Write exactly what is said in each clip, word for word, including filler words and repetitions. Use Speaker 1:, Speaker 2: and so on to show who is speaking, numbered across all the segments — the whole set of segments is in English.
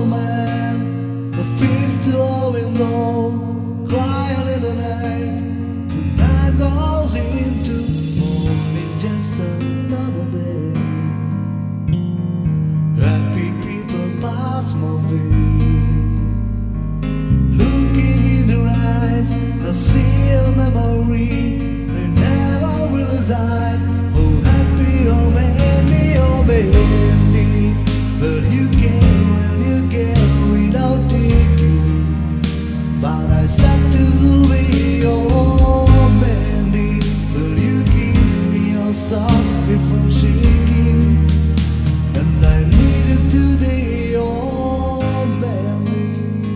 Speaker 1: old man, the feast to our window, crying in the night. Tonight goes into morning, just another day. Happy people pass my way, looking in their eyes, I see a memory they never will reside. Oh happy, oh baby, oh baby, but you came when you came without thinking. But I said to be your baby, but you kissed me, I'll stop me from shaking. And I needed today your baby.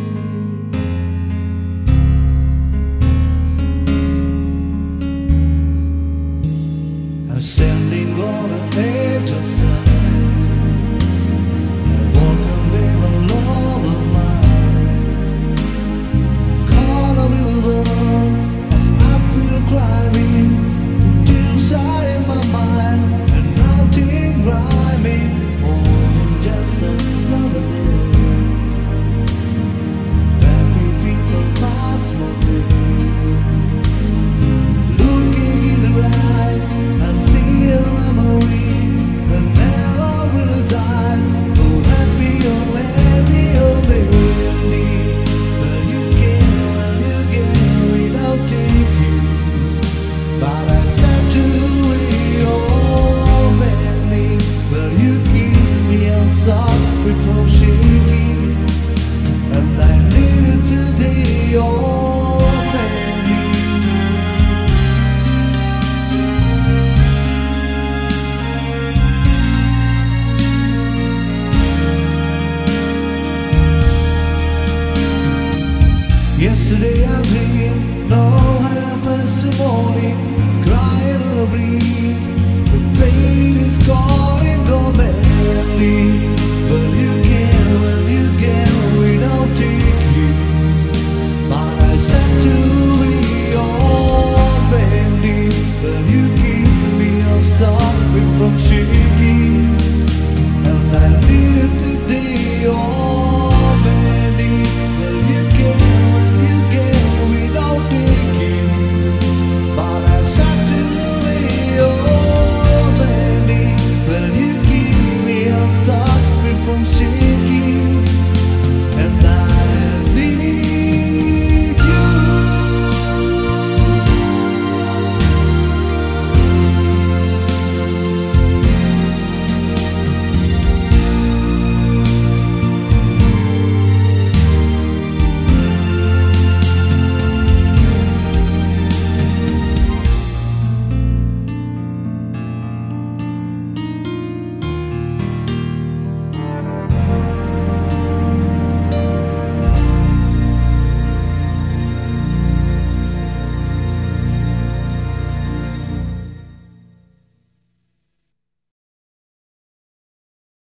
Speaker 1: I'm standing on the edge of time, I walk away from lover's mind, caught a river of uphill climbing, the inside in my mind, and nothing rhyming, oh, just another day. Happy people pass my way, looking in their eyes, I see a memory that never will reside. Oh happy, oh happy, oh baby, but you came and you came without thinking. But I said to you, oh baby, but you kissed me, I'll stop me from shaking. And I needed today, oh baby. Yesterday I dreamed, no happens to morning, crying on the breeze, the pain is gone.